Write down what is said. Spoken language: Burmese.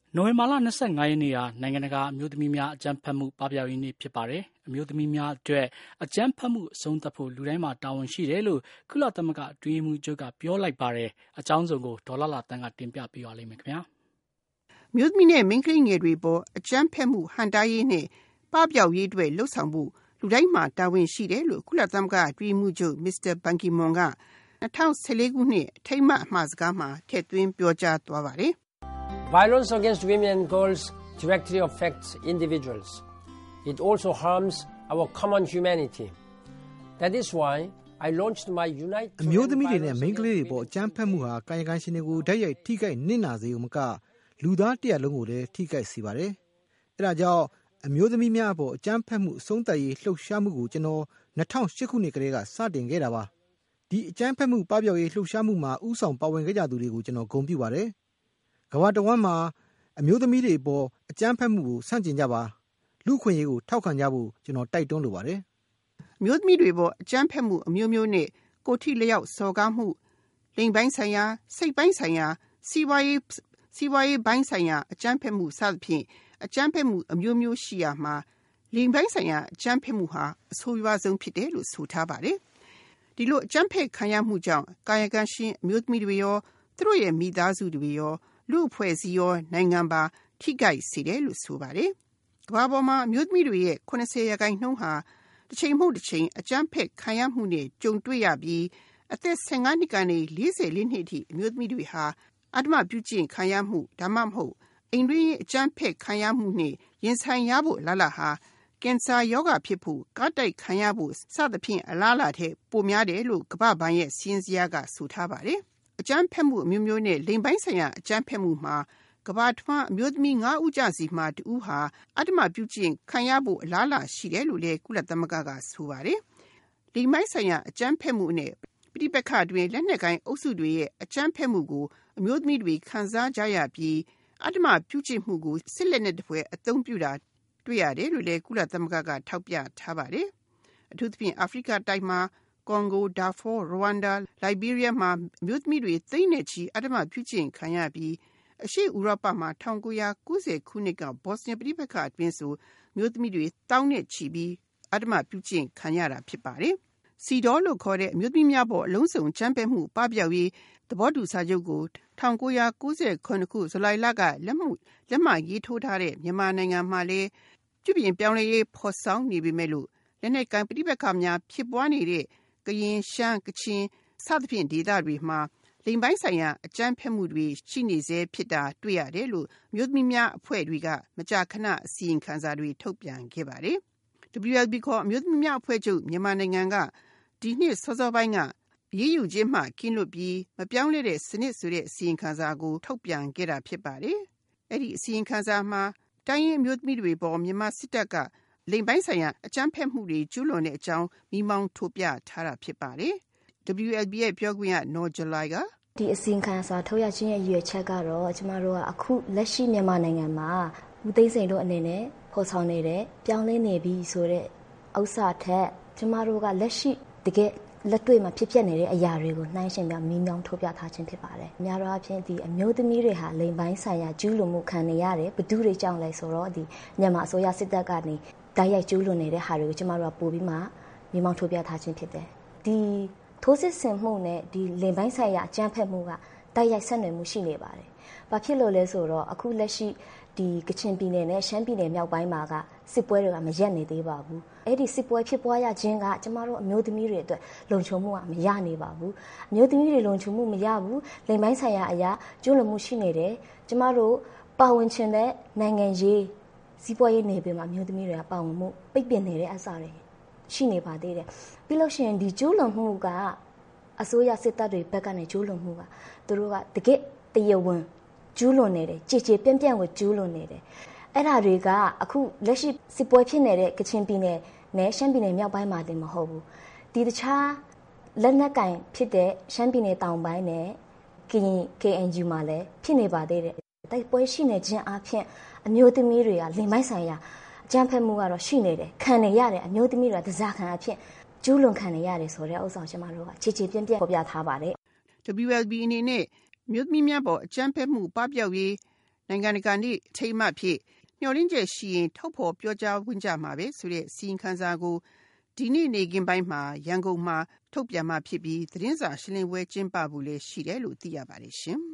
နိုဝင်ဘာလ25 ရက်နေ့ဟာနိုင်ငံတကာအမျိုးသမီးများအကြမ်းဖက်မှုပပျောက်ရေးနေ့ဖြစ်ပါတယ်။အမျိုးသမီးများအတွက်အကြမ်းဖက်မှုအဆုံးသတ်ဖို့လူတိုင်းမှာတာဝန်ရှိတယ်လို့ကုလသမဂ္ဂအတွင်းရေးမှူးချုပ်ကပြောလိုက်ပါတယ်။အကြောင်းစုံကိုဒေါ်လာတန်းကတင်ပြပေးပါလိမ့်မယ်ခင်ဗျာ။မြို့သမီးနဲ့မိန်းကလေးငယ်တွေပေါ်အကြမ်းဖက်မှုဟန်တားရေးနဲ့ပပျောက်ရေးအတွက်လှုပ်ဆောင်ဖို့လူတိုင်းမှာတာဝန်ရှိတယ်လို့ကုလသမဂ္ဂအတွင်းရေးမှူးချုပ် Mr. Ban Ki-moon က2014ခုနှစ်အထိမ်းအမှတ်အမှာစကားမှာထည့်သွင်းပြောကြားသွားပါတယ်။ Violence against women and girls directly affects individuals. It also harms our common humanity. That is why I launched my Unite အမျိုးသမီးတွေနဲ့မိန်းကလေးတွေပေါ်အကြမ်းဖက်မှုဟာကာယကံရှင်တွေကိုဓာတ်ရိုက်ထိခိုက်နစ်နာစေုံမကလူသားတရပ်လုံးကိုလည်းထိခိုက်စေပါတယ်။အဲဒါကြောင့်အမျိုးသမီးများအပေါ်အကြမ်းဖက်မှုအဆုံးသတ်ရေးလှုပ်ရှားမှုကိုကျွန်တော်2008ခုနှစ်ကတည်းကစတင်ခဲ့တာပါ။ဒီအကြမ်းဖက်မှုပပျောက်ရေးလှုပ်ရှားမှုမှာဥဆောင်ပါဝင်ခဲ့ကြသူတွေကိုကျွန်တော်ဂုဏ်ပြုပါတယ်။ကမ္ဘာတဝန်းမှာအမျိုးသမီးတွေပေါ်အကြမ်းဖက်မှုကိုဆန့်ကျင်ကြပါလူခွင့်ရေးကိုထောက်ခံကြဖို့ကျွန်တော်တိုက်တွန်းလိုပါတယ်။မျိုးသမီးတွေပေါ်အကြမ်းဖက်မှုအမျိုးမျိုးနဲ့ကိုထိလျောက်စော်ကားမှုလိင်ပိုင်းဆိုင်ရာစိတ်ပိုင်းဆိုင်ရာစီးပွားရေးပိုင်းဆိုင်ရာအကြမ်းဖက်မှုစသဖြင့်အကြမ်းဖက်မှုအမျိုးမျိုးရှိရာမှာလိင်ပိုင်းဆိုင်ရာအကြမ်းဖက်မှုဟာအဆိုးရွားဆုံးဖြစ်တယ်လို့ဆိုထားပါတယ်။ဒီလိုအကြမ်းဖက်ခံရမှုကြောင့်ကာယကံရှင်အမျိုးသမီးတွေရောသူတို့ရဲ့မိသားစုတွေရောလူအဖွဲ့အစည်းရောနိုင်ငံပါထိခိုက်စေတယ်လို့ဆိုပါတယ်။ကမ္ဘာပေါ်မှာအမျိုးသမီးတွေရဲ့80%ဟာတစ်ချိန်မဟုတ်တစ်ချိန်အကြမ်းဖက်ခံရမှုနဲ့ကြုံတွေ့ရပြီးအသက်15နှစ်ကနေ44နှစ်အထိအမျိုးသမီးတွေဟာအဓမ္မပြုကျင့်ခံရမှုဒါမှမဟုတ်အိမ်တွင်းအကြမ်းဖက်ခံရမှုနဲ့ရင်ဆိုင်ရဖို့လာလာဟာကင်ဆာရောဂါဖြစ်ဖို့ကားတိုက်ခံရဖို့စသဖြင့်အလားအလာထက်ပိုများတယ်လို့ကမ္ဘာ့ဘဏ်ရဲ့စီးရင်စရာကဆိုထားပါတယ်။အကြမ်းဖက်မှုအမျိုးမျိုးနဲ့လိင်ပိုင်းဆိုင်ရာအကြမ်းဖက်မှုမှာကမ္ဘာထွန်းအမျိုးသမီး9ဦးကြစီမှာ2ဦးဟာအဓမ္မပြုကျင့်ခံရဖို့အလားအလာရှိတယ်လို့လည်းကုလသမဂ္ဂကဆိုပါတယ်။လိင်ပိုင်းဆိုင်ရာအကြမ်းဖက်မှုနဲ့ပြိပက္ခတွင်လက်နက်ကိုင်အုပ်စုတွေရဲ့အကြမ်းဖက်မှုကိုအမျိုးသမီးတွေခံစားကြရပြီးအဓမ္မပြုကျင့်မှုကိုစစ်လက်နက်တစ်ပွဲအသုံးပြုတာတွေ့ရတယ်လို့လည်းကုလသမဂ္ဂကထောက်ပြထားပါတယ်။အထူးသဖြင့်အာဖရိကတိုက်မှာကွန်ဂိုဒါဖောရဝမ်ဒါလိုက်ဘေးရီးယားမှာအမျိုးသမီးတွေသိန်းနဲ့ချီအဓမ္မပြုကျင့်ခံရပြီးအရှေ့ဥရောပမှာ1990ခုနှစ်ကဘော့စနီးယားပြည်ပခါအတွင်းဆိုမျိုးသမီးတွေတောင်းနဲ့ချီပြီးအဓမ္မပြုကျင့်ခံရတာဖြစ်ပါတယ်။စီဒေါ်လို့ခေါ်တဲ့အမျိုးသမီးများပေါ်အလုံးစုံချမ်းပဲမှုပပျောက်ရေးသဘောတူစာချုပ်ကို1998ခုဇူလိုင်လကလက်မှတ်ရေးထိုးထားတဲ့မြန်မာနိုင်ငံမှာလည်းပြုပြင်ပြောင်းလဲရေးဖော်ဆောင်နေပေမဲ့လို့လက်နက်ကိုင်ပြည်ပခါများဖြစ်ပွားနေတဲ့ကရင်ရှမ်းကချင်စသဖြင့်ဒေသတွေမှာလိင်ပိုင်းဆိုင်ရာအကြမ်းဖက်မှုတွေရှိနေစေဖြစ်တာတွေ့ရတယ်လို့မြို့သမီးများအဖွဲ့တွေကမကြာခဏအစီရင်ခံစာတွေထုတ်ပြန်ခဲ့ပါတယ်။ WLB ခေါ်မြို့သမီးများအဖွဲ့ချုပ်မြန်မာနိုင်ငံကဒီနှစ်စောစောပိုင်းကရေးယူခြင်းမှကင်းလွတ်ပြီးမပြောင်းလဲတဲ့စနစ်ဆိုတဲ့အစီရင်ခံစာကိုထုတ်ပြန်ခဲ့တာဖြစ်ပါတယ်။အဲ့ဒီအစီရင်ခံစာမှာတိုင်းရင်းမြို့သမီးတွေပေါ်မြန်မာစစ်တပ်ကလိင်ပိုင်းဆိုင်ရာအကြမ်းဖက်မှုတွေကျူးလွန်တဲ့အကြောင်းမိမောင်းထုတ်ပြထားတာဖြစ်ပါတယ်။ WLB ရဲ့ပြောခွင့်ရနော်ဂျလိုင်ကဒီအစီရင်ခံစာထုတ်ရခြင်းရဲ့ရည်ရွယ်ချက်ကတော့ကျမတို့ကအခုလက်ရှိမြန်မာနိုင်ငံမှာဦးသိန်းစိန်တို့အနေနဲ့ဖော်ဆောင်နေတဲ့ပြောင်းလဲနေပြီဆိုတဲ့ဥစ္စာထက်ကျမတို့ကလက်ရှိတကယ်လက်တွေ့မှာဖြစ်ပျက်နေတဲ့အရာတွေကိုနှိုင်းယှဉ်ပြမီးမြောင်းထုတ်ပြထားခြင်းဖြစ်ပါတယ်။အများအားဖြင့်ဒီအမျိုးသမီးတွေဟာလိင်ပိုင်းဆိုင်ရာကျူးလွန်မှုခံနေရတယ်။ဘသူတွေကြောင့်လဲဆိုတော့ဒီမြန်မာအစိုးရစစ်တပ်ကနေတိုက်ရိုက်ကျူးလွန်နေတဲ့ဟာတွေကိုကျမတို့ကပို့ပြီးမှမီးမောင်းထုတ်ပြထားခြင်းဖြစ်တယ်။ဒီထိုးစစ်ဆင်မှုနဲ့ဒီလိင်ပိုင်းဆိုင်ရာအကြမ်းဖက်မှုကတိုက်ရိုက်ဆက်နွယ်မှုရှိနေပါတယ်။ဘာဖြစ်လို့လဲဆိုတော့အခုလက်ရှိဒီကချင်ပြည်နယ်နဲ့ရှမ်းပြည်နယ်မြောက်ပိုင်းမှာကစစ်ပွဲတွေကမရက်နေသေးပါဘူး။အဲ့ဒီစစ်ပွဲဖြစ်ပွားရခြင်းကကျမတို့အမျိုးသမီးတွေအတွက်လုံခြုံမှုကမရနေပါဘူး။အမျိုးသမီးတွေလုံခြုံမှုမရဘူး။လိင်ပိုင်းဆိုင်ရာအရာကျူးလွန်မှုရှိနေတယ်။ကျမတို့ပါဝင်ခြင်းတဲ့နိုင်ငံရေးစီးပွားရေးနယ်ပယ်မှာအမျိုးသမီးတွေကပါဝင်မှုပိတ်ပင်နေတဲ့အစားတွေရှိနေပါသေးတယ်။ပြီးလို့ရှိရင်ဒီကျူးလွန်မှုကအစိုးရစစ်တပ်တွေဘက်ကနေကျူးလွန်မှုကသူတို့ကတကယ့်တရားဝင်ကျူးလွန်နေတယ်ကြည်ကြည်ပြန့်ပြန့်ကိုကျူးလွန်နေတယ်အဲ့ဒါတွေကအခုလက်ရှိစစ်ပွဲဖြစ်နေတဲ့ကချင်ပြည်နယ်နဲ့ရှမ်းပြည်နယ်မြောက်ပိုင်းမှာတင်မဟုတ်ဘူးဒီတခြားလက်နက်ကင်ဖြစ်တဲ့ရှမ်းပြည်နယ်တောင်ပိုင်းနဲ့ KNU မှာလည်းဖြစ်နေပါသေးတယ်တိုက်ပွဲရှိနေခြင်းအပြင်အမျိုးသမီးတွေကလိင်ပိုင်းဆိုင်ရာအကြမ်းဖက်မှုကတော့ရှိနေတယ်ခံနေရတယ်အမျိုးသမီးတွေကတစားခံအဖြစ်ကျူးလွန်ခံနေရတယ်ဆိုတဲ့ဥစ္စာကျွန်မတို့ကခြေခြေပြန့်ပြန့်ဖော်ပြထားပါတယ် WLB အနေနဲ့မြို့သမီးများပေါ်အကြမ်းဖက်မှုပပျောက်ရေးနိုင်ငံတကာနေ့အထိမ်းအမှတ်ဖြစ်မျှော်လင့်ချက်ရှိရင်ထုတ်ဖော်ပြောကြားဝင်ကြမှာပဲဆိုတဲ့စီရင်ခံစာကိုဒီနေ့နေ့ကင်းပိုင်းမှာရန်ကုန်မှာထုတ်ပြန်မှာဖြစ်ပြီးသတင်းစာရှင်းလင်းပွဲကျင်းပဖို့လည်းရှိတယ်လို့သိရပါတယ်ရှင်။